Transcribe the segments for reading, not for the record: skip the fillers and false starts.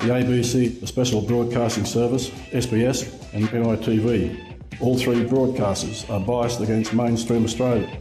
the ABC, the Special Broadcasting Service, SBS and NITV. All three broadcasters are biased against mainstream Australia.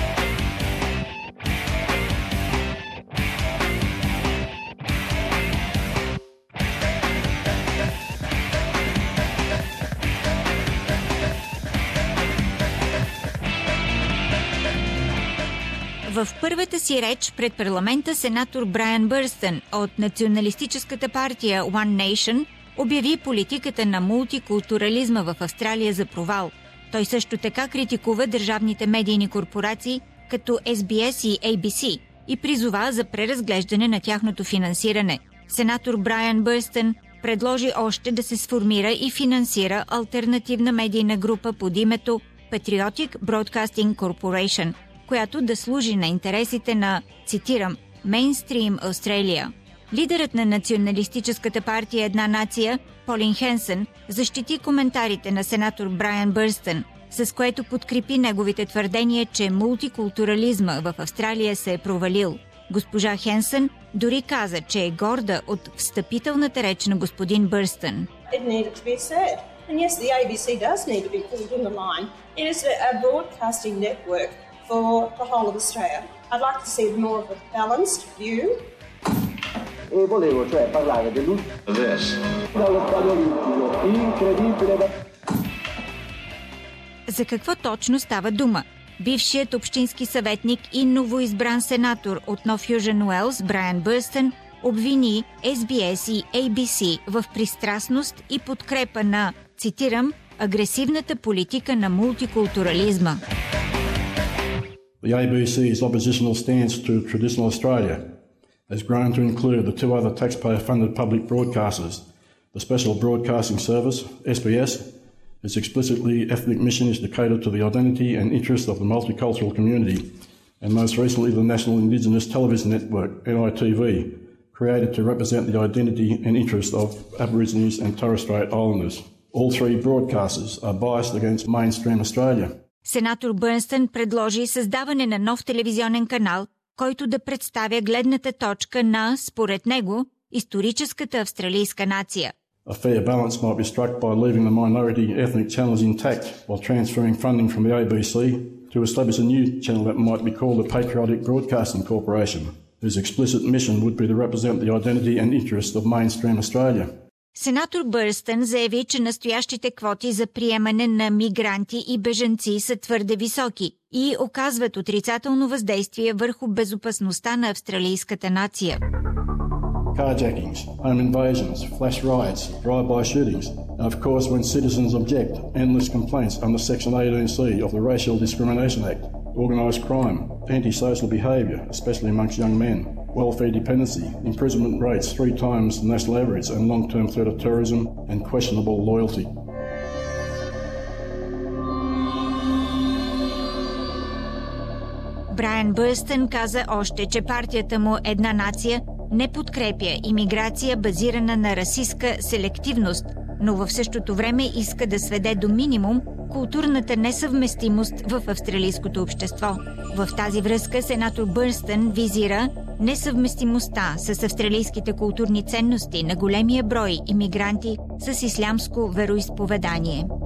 В първата си реч пред парламента сенатор Брайан Бърстън от националистическата партия One Nation обяви политиката на мултикултурализма в Австралия за провал. Той също така критикува държавните медийни корпорации като SBS и ABC и призова за преразглеждане на тяхното финансиране. Сенатор Брайан Бърстън предложи още да се сформира и финансира алтернативна медийна група под името Patriotic Broadcasting Corporation, която да служи на интересите на, цитирам, «Мейнстрим Австралия». Лидерът на националистическата партия Една нация, Полин Хенсън, защити коментарите на сенатор Брайан Бърстън, с което подкрепи неговите твърдения, че мултикултурализма в Австралия се е провалил. Госпожа Хенсън дори каза, че е горда от встъпителната реч на господин Бърстън. And yes, the ABC does need to be pulled in the line. It is a broadcasting network for the whole of Australia. I'd like to see more of a balanced view. E volevo cioè parlare dallo stadio olimpico, incredibile. За какво точно става дума? Бившият общински съветник и новоизбран сенатор от Нов Южен Уелс Брайан Бърстън обвини SBS и ABC в пристрастност и подкрепа на, цитирам, агресивната политика на мултикултурализма. The ABC's oppositional stance to traditional Australia has grown to include the two other taxpayer-funded public broadcasters, the Special Broadcasting Service, SBS. Its explicitly ethnic mission is to cater to the identity and interests of the multicultural community, and most recently the National Indigenous Television Network, NITV, created to represent the identity and interests of Aborigines and Torres Strait Islanders. All three broadcasters are biased against mainstream Australia. Сенатор Бърнстън предложи създаване на нов телевизионен канал, който да представя гледната точка на, според него, историческата австралийска нация. A fair balance might be struck by leaving the minority ethnic channels intact while transferring funding from the ABC to establish a new channel that might be called the Patriotic Broadcasting Corporation, whose explicit mission would be to represent the identity and interests of mainstream Australia. Сенатор Бърстън заяви, че настоящите квоти за приемане на мигранти и бежанци са твърде високи и оказват отрицателно въздействие върху безопасността на австралийската нация. Carjackings, home invasions, flash riots, drive-by shootings, and of course when citizens object, endless complaints under Section 18C of the Racial Discrimination Act, organised crime, antisocial behaviour, especially amongst young men, welfare dependency, imprisonment rates 3 times the national average, and long-term threat of terrorism and questionable loyalty. Брайан Бърстън каза още, че партията му Една нация не подкрепя имиграция базирана на расистка селективност, но в същото време иска да сведе до минимум културната несъвместимост в австралийското общество. В тази връзка сенатор Бърнстън визира несъвместимостта с австралийските културни ценности на големия брой имигранти с ислямско вероизповедание.